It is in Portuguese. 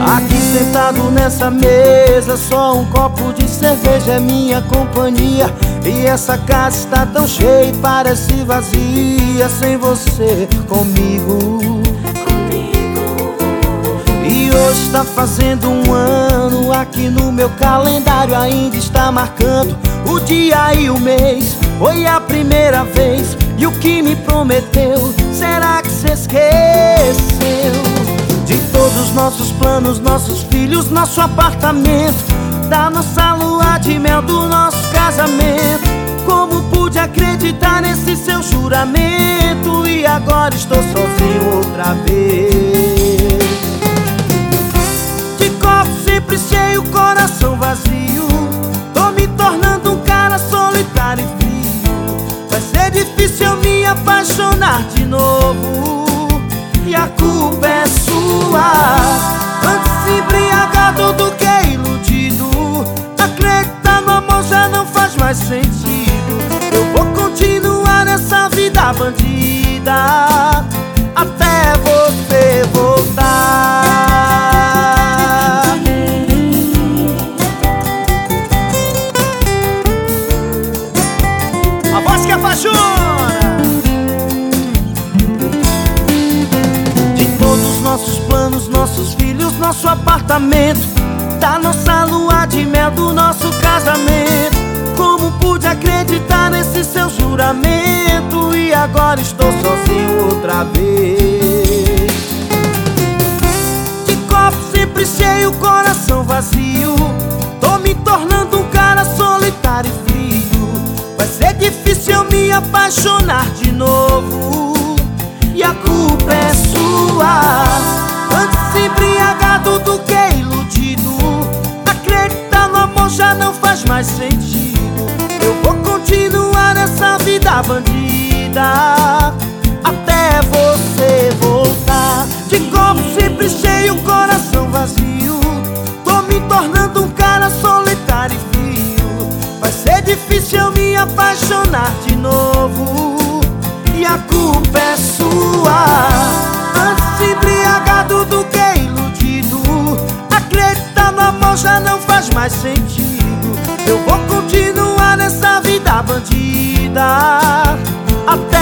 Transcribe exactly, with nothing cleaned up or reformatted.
Aqui sentado nessa mesa, só um copo de cerveja é minha companhia. E essa casa está tão cheia e parece vazia sem você comigo. E hoje está fazendo um ano, aqui no meu calendário ainda está marcando o dia e o mês. Foi a primeira vez, e o que me prometeu, será que você esqueceu? De todos os nossos planos, nossos filhos, nosso apartamento, da nossa lua de mel, do nosso casamento. Como pude acreditar nesse seu juramento? E agora estou sozinho outra vez. De copo sempre cheio, coração vazio, tô me tornando um cara solitário e frio. Vai ser difícil eu me apaixonar de novo, e a culpa é sua. Antes embriagado do que iludido, acreditar no amor já não faz mais sentido. Eu vou continuar nessa vida bandida até você voltar. A voz que apaixona. De todos os nossos planos, nossos filhos, nosso apartamento, da nossa lua de mel, do nosso casamento. Como pude acreditar nesse seu juramento? E agora estou sozinho outra vez. De copo sempre cheio, coração vazio, tô me tornando um cara solitário e frio. Vai ser difícil eu me apaixonar de novo, e a culpa é sua. Antes embriagado do que iludido, acreditar no amor já não faz mais sentido. Eu vou continuar nessa vida bandida até você voltar. De copo sempre cheio, coração vazio, tô me tornando um cara solitário e frio. Vai ser difícil eu me apaixonar de novo, e a culpa é sua. Antes embriagado do que iludido, acreditar no amor já não faz mais sentido. Eu vou continuar nessa vida bandida até